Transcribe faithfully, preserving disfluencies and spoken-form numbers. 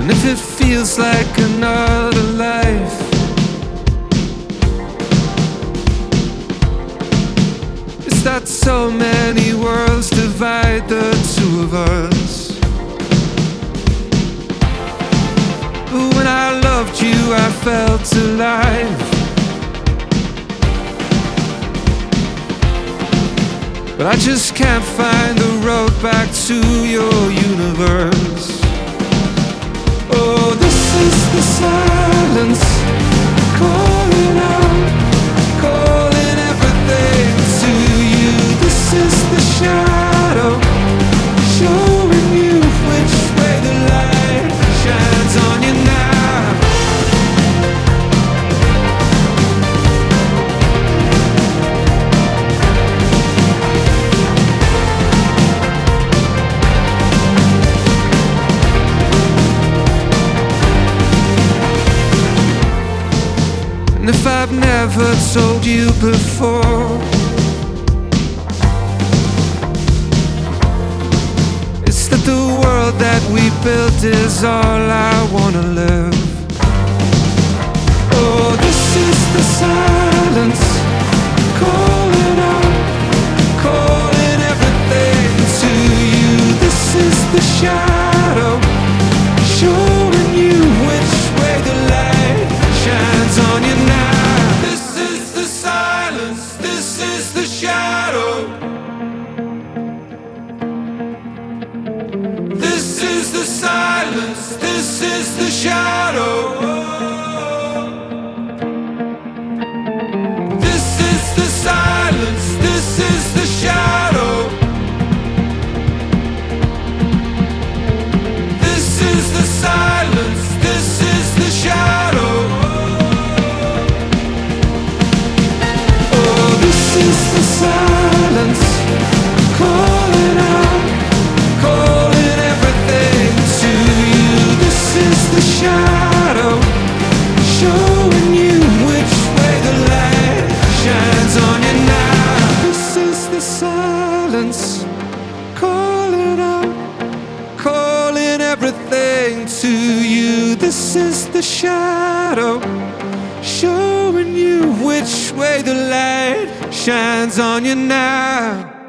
And if it feels like another life, it's that so many worlds divide the two of us. But when I loved you, I felt alive. But I just can't find the road back to your universe. Oh, this is the silence, calling out, calling everything to you. This is the shadow, showing you which way the light shines on you now. And if I've never told you before, it's that the world that we built is all I wanna live. Oh, this is the silence, calling out, calling everything to you. This is the shadow, showing you which way the light shines on you now. This is the silence, this is the shadow. This is the silence, this is the shadow. This is the silence, this is the shadow. This is the silence, this is the shadow. Oh, this is the silence, calling out, calling everything to you. This is the shadow, showing you which way the light shines on you now. This is the silence, calling out, calling everything to you. This is the shadow, showing you which way the light shines on you now.